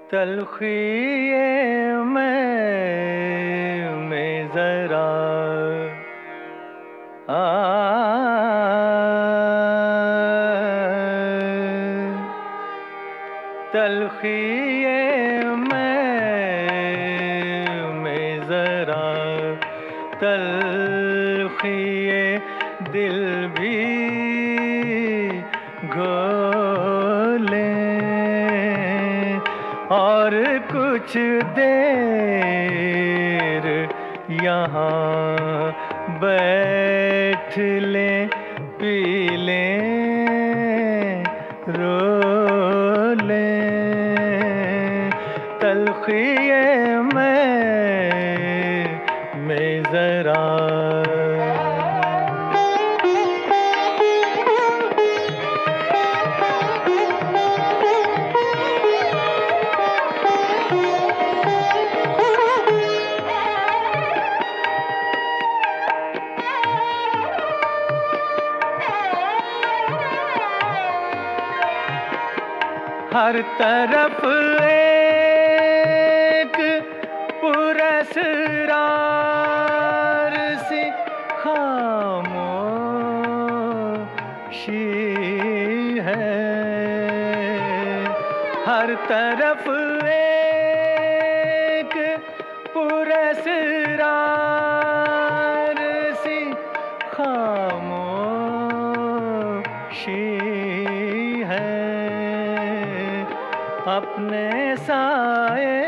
तलखिए में जरा तलखिए में जरा तलखिए दिल भी घोले और कुछ देर यहाँ बैठ ले, पी ले, रो ले। तलखिए में जरा हर तरफ एक पुरस्कार सी खामोशी है। हर तरफ एक पुरस्कार सी खामोशी है। अपने साए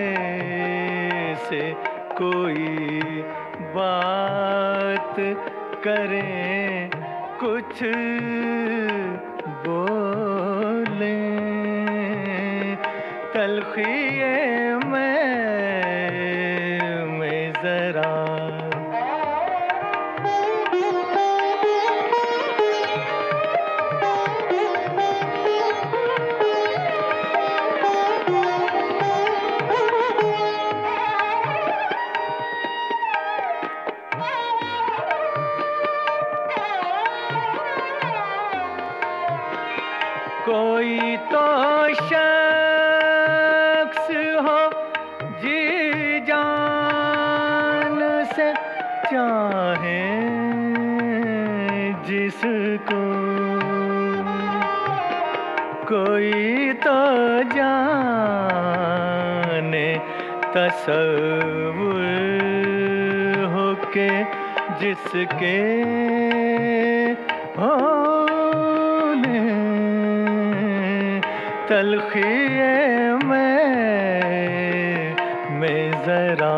से कोई बात करें, कुछ बोले। तलखिए में जरा कोई तो शख्स हो जी जान से चाहे जिसको, कोई तो जाने तसव्वुर हो के जिसके होने। तलखिए में जरा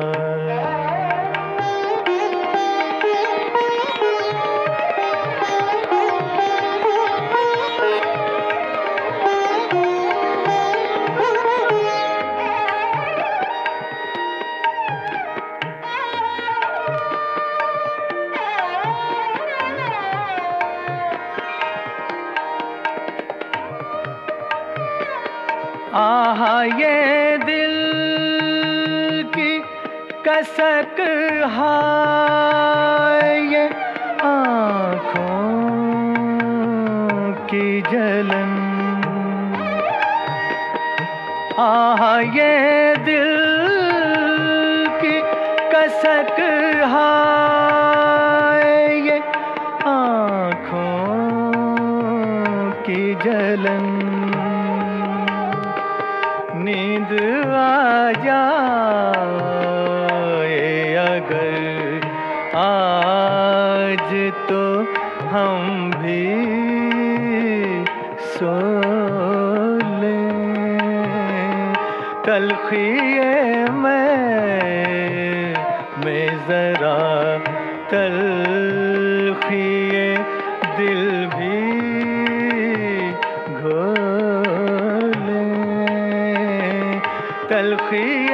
आहा ये दिल की कसक, हाय ये आँखों की जलन। आहा ये दिल की कसक, हाय ये आँखों की जलन। नींद आ जाए अगर आज तो हम भी सो लें। तलखिए में जरा तलखिए दिल भी घोले। तलखी